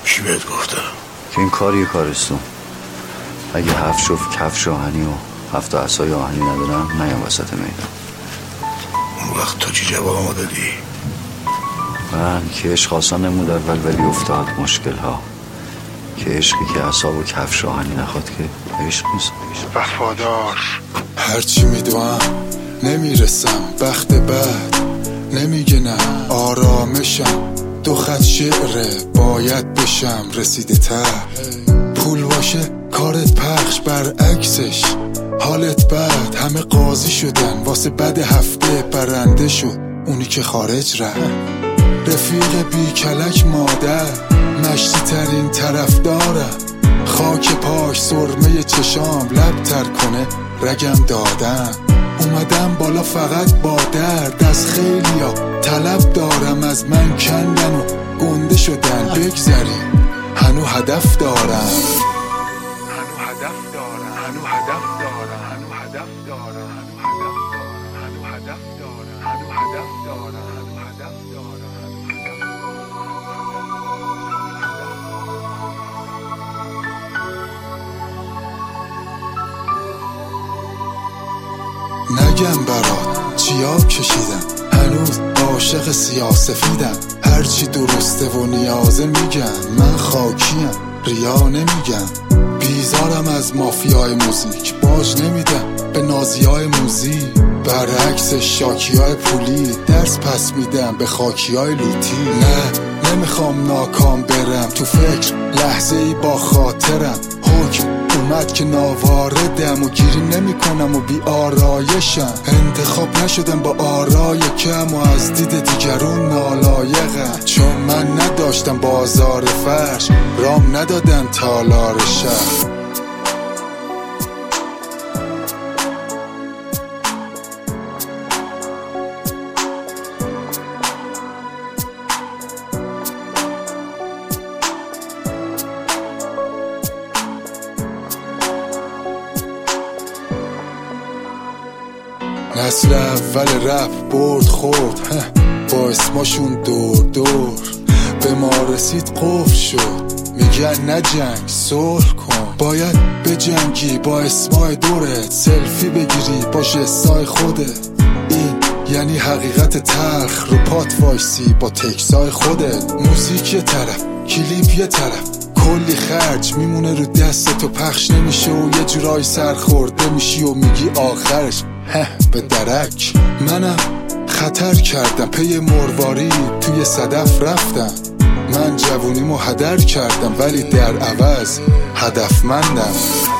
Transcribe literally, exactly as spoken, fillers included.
کی بهت گفته؟ که این کاریه کارستون. اگه هفت شف کفش آهنی و هفت عصای آهنی ندارم نیام وسط میدان. اون وقت تو چی جوابمو دادی؟ من که عشق آسان نمود اول ولی افتاد مشکل ها. که عشقی که عصا و کفش آهنی نخواد که عشق نیست. وفادار. هرچی میدوام نمیرسم، بخت بد نمیگه نه، آرامشم دو خط شعره باید بشم رسیده ته. پول باشه کارت پخش برعکسش حالت بد، همه قاضی شدن واسه بد هفته برنده شد اونی که خارج رفت. رفیق بی کلک مادر مشتی ترین طرف دارم، خاک پاش سرمه چشام لب تر کنه رگم دادم. اومدم بالا فقط با درد از خیلی ها طلب دارم، از من کندن و گنده شدن بگذریم هنو هدف دارم، هنو هدف دارم، هنو هدف دارم، هنو هدف دارم، هنو هدف دارم، هنو هدف دارم، هنو هدف دارم، هنو هدف دارم. نگم برات چیا کشیدم، هنوز عاشق سیاسفیدم، هرچی درسته و نیازه میگم، من خاکیم ریا نمیگم. بیزارم از مافیای موزیک، باج نمیدم به نازیای موزی، برعکس شاکیای پولی درس پس میدم به خاکیای لوتی. نه نمیخوام ناکام برم تو فکر لحظه ای با خاطرم، حکم اومد که ناواردم و گیری نمی کنم و بی آرایشم. انتخاب نشدم با آرای کم و از دید دیگرون نالایقم، چون من نداشتم بازار فرش رام ندادن تالار شهر. نسل اول رپ برد خورد با اسماشون دور دور، به ما رسید قفل شد میگن نه جنگ صلح کن. باید به جنگی با اسمای دورت، سلفی بگیری با جستای خودت، این یعنی حقیقت تلخ رو پات وایسی با تکسای خودت. موزیک یه طرف کلیپ یه طرف، کلی خرج میمونه رو دست تو پخش نمیشه و یه جورای سرخورده میشی و میگی آخرش هه به درک. منم خطر کردم پی مرواری توی صدف رفتم، من جوونیمو هدر کردم ولی در عوض هدفمندم.